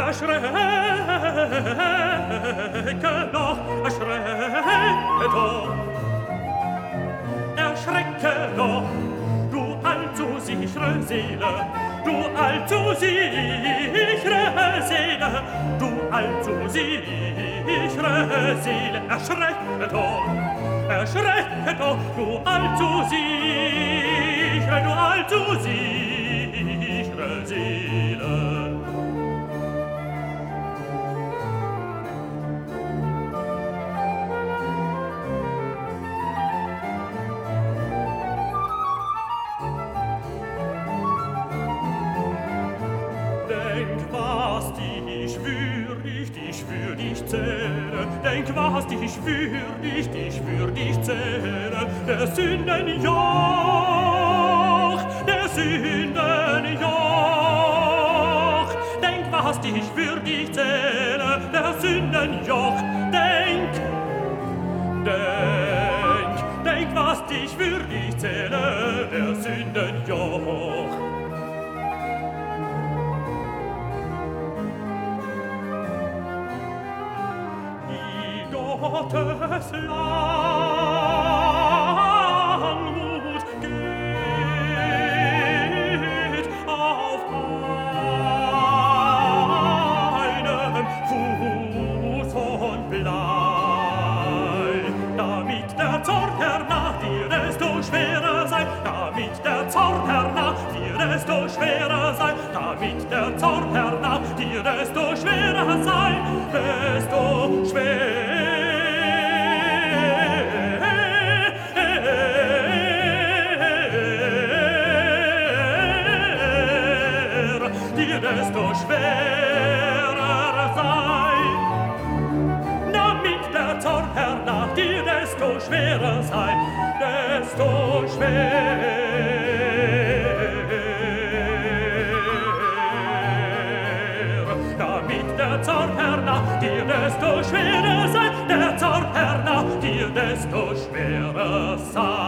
erschrecke doch, erschrecke doch, du allzu sichere Seele, du allzu sichere Seele, du allzu sichere Seele, erschrecke doch, du allzu sichere Seele. Denk, was dich für dich zähle, denk, was dich für dich zähle, der Sündenjoch, denk, was dich für dich zähle, der Sündenjoch, denk, was dich für dich zähle, der Sündenjoch. Gottes Langmut geht auf einem Fuß von Blei, damit der Zorn hernach dir desto schwerer sei, damit der Zorn hernach dir desto schwerer sei, damit der Zorn hernach dir desto schwerer sei, desto schwerer. Desto schwerer sei, damit der Zorn hernach dir desto schwerer sei, desto schwerer, damit der Zorn hernach dir desto schwerer sei, der Zorn hernach dir desto schwerer sei.